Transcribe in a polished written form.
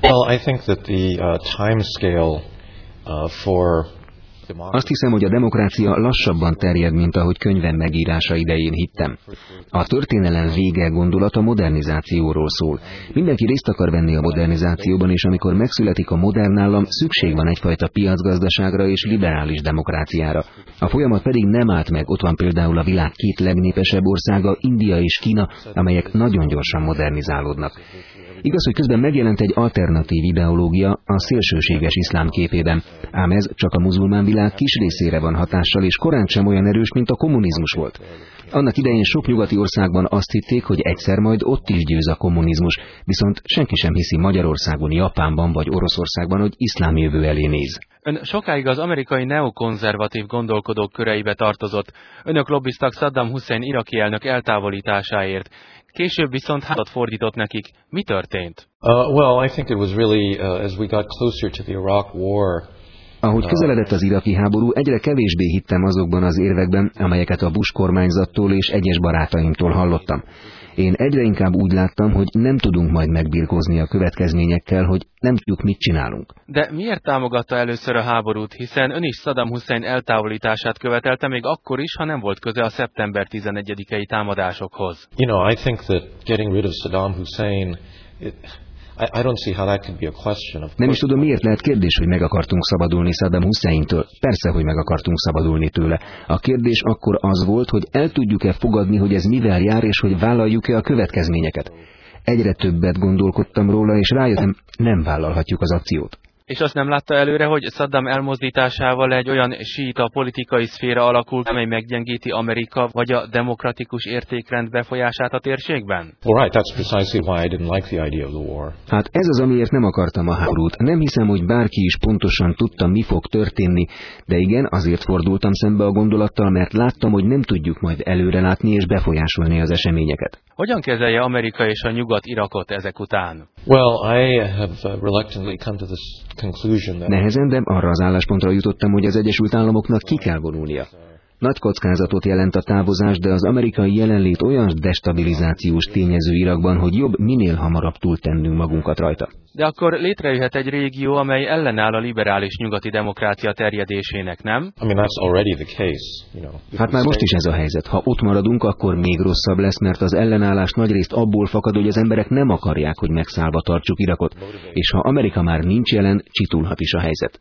Well, I think that the time scale for Azt hiszem, hogy a demokrácia lassabban terjed, mint ahogy könyvem megírása idején hittem. A történelem vége gondolat a modernizációról szól. Mindenki részt akar venni a modernizációban, és amikor megszületik a modern állam, szükség van egyfajta piacgazdaságra és liberális demokráciára. A folyamat pedig nem állt meg, ott van például a világ két legnépesebb országa, India és Kína, amelyek nagyon gyorsan modernizálódnak. Igaz, hogy közben megjelent egy alternatív ideológia a szélsőséges iszlám képében, ám ez csak a muzulmán világ kis részére van hatással, és korán sem olyan erős, mint a kommunizmus volt. Annak idején sok nyugati országban azt hitték, hogy egyszer majd ott is győz a kommunizmus, viszont senki sem hiszi Magyarországon, Japánban vagy Oroszországban, hogy iszlám jövő elé néz. Ön sokáig az amerikai neokonzervatív gondolkodók köreibe tartozott. Önök lobbiztak Saddam Hussein iraki elnök eltávolításáért. Később viszont hátat fordított nekik. Mi történt? Well, I think it was really as we got closer to the Iraq War. Ahogy közeledett az iraki háború, egyre kevésbé hittem azokban az érvekben, amelyeket a Bush kormányzattól és egyes barátaimtól hallottam. Én egyre inkább úgy láttam, hogy nem tudunk majd megbirkózni a következményekkel, hogy nem tudjuk, mit csinálunk. De miért támogatta először a háborút, hiszen ön is Saddam Hussein eltávolítását követelte még akkor is, ha nem volt köze a szeptember 11-i támadásokhoz? You know, I think that getting rid of Saddam Hussein, I don't see how that could be a question of. Nem is tudom, miért lehet kérdés, hogy meg akartunk szabadulni Saddam Husseintől. Persze, hogy meg akartunk szabadulni tőle. A kérdés akkor az volt, hogy el tudjuk-e fogadni, hogy ez mivel jár, és hogy vállaljuk-e a következményeket. Egyre többet gondolkodtam róla, és rájöttem, nem vállalhatjuk az akciót. És azt nem látta előre, hogy Saddam elmozdításával egy olyan síita politikai szféra alakul, amely meggyengíti Amerika vagy a demokratikus értékrend befolyását a térségben? Well, right, that's precisely why I didn't like the idea of the war. Hát ez az, amiért nem akartam a háborút. Nem hiszem, hogy bárki is pontosan tudta, mi fog történni, de igen, azért fordultam szembe a gondolattal, mert láttam, hogy nem tudjuk majd előrelátni és befolyásolni az eseményeket. Hogyan kezelje Amerika és a Nyugat Irakot ezek után? Well, I have reluctantly come to this conclusion that nehezen, de arra az álláspontra jutottam, hogy az Egyesült Államoknak ki kell vonulnia. Nagy kockázatot jelent a távozás, de az amerikai jelenlét olyan destabilizációs tényező Irakban, hogy jobb minél hamarabb túltennünk magunkat rajta. De akkor létrejöhet egy régió, amely ellenáll a liberális nyugati demokrácia terjedésének, nem? I mean, that's already the case, you know. Hát már most is ez a helyzet. Ha ott maradunk, akkor még rosszabb lesz, mert az ellenállás nagyrészt abból fakad, hogy az emberek nem akarják, hogy megszállva tartsuk Irakot, és ha Amerika már nincs jelen, csitulhat is a helyzet.